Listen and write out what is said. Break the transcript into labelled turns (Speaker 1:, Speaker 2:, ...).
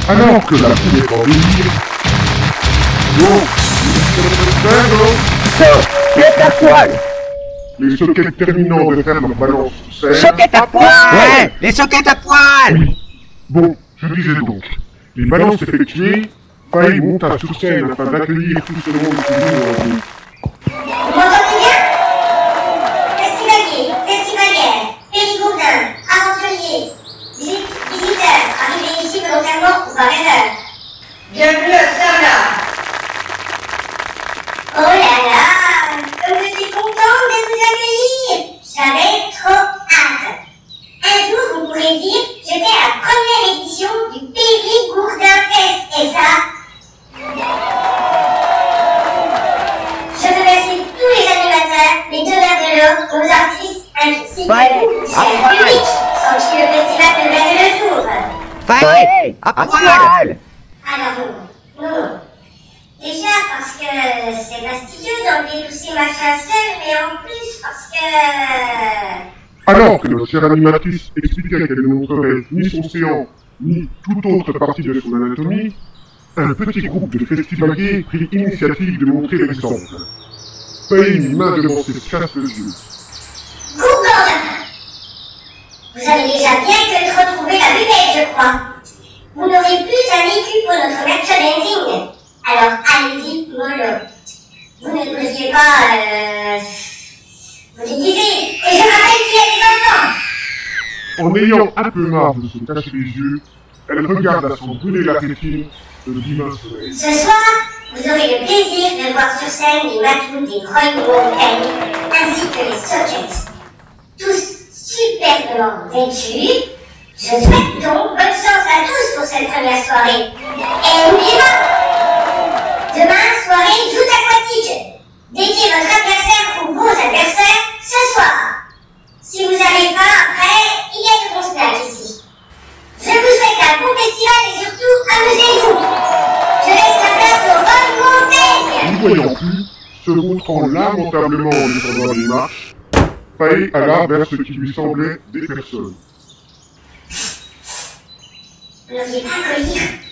Speaker 1: Alors que la foule est en délire. Bon,
Speaker 2: Soquette à poil.
Speaker 1: les sockets terminant de faire leur balance sous scène.
Speaker 2: Soquette à poil.
Speaker 3: Ouais, les soquettes à poil.
Speaker 1: Oui. Bon, je disais donc, les balances effectuées, Faye monta sur scène afin d'accueillir tout ce monde qui joue en groupe.
Speaker 4: Vous m'entendez bien? Festivaliers, festivalières, périgourdins, aventuriers, visiteurs, arrivés ici volontairement ou par erreur.
Speaker 5: Bienvenue à Sarlat.
Speaker 4: Oh là là, comme je suis contente de vous accueillir. J'avais trop hâte. Un jour, vous pourrez dire, j'étais à la première édition du Périgourdin Fest, et ça... Je remercie tous les animateurs, les donneurs de l'eau, nos artistes, ainsi que
Speaker 2: Ouais,
Speaker 4: vous, cher
Speaker 2: à poil.
Speaker 4: public, sans qui le festival ne verrait le jour.
Speaker 3: Faye, à poil.
Speaker 4: Alors non. Déjà parce que c'est fastidieux d'enlever tous ces machins seuls, mais en plus parce que...
Speaker 1: Alors que notre chère animatrice expliquait qu'elle ne montrerait ni son séant, ni toute autre partie de son anatomie, un petit groupe de festivaliers prit l'initiative de montrer l'exemple. Faye mit main devant ses casques yeux.
Speaker 4: Gourdin! Vous avez déjà bien que de retrouver la buvette, je crois. Vous n'aurez plus un écu pour notre merchandising. Alors allez-y, mollo. Vous ne devriez pas, vous déguiser. Et je rappelle qu'il y a des enfants.
Speaker 1: En ayant un peu marre de se cacher les yeux, elle regarde à s'en brûler la rétine le divin soleil.
Speaker 4: Ce soir, vous aurez le plaisir de voir sur scène les matous des Groenbourg ainsi que les Sockets. Tous superbement vêtus. Je souhaite donc bonne chance à tous pour cette première soirée. Et n'oubliez pas, demain, soirée joute aquatique. Dédiez votre adversaire ou vos adversaires ce soir. Si vous avez faim après, il y a de bons snacks ici. Je vous souhaite un bon festival et surtout, amusez-vous. Je laisse la place au Ron Montaigne.
Speaker 1: N'y voyant plus, se montrant lamentablement en descendant les marches, Faye alla vers ce qui lui semblait des personnes.
Speaker 4: Vous n'auriez pas à collir.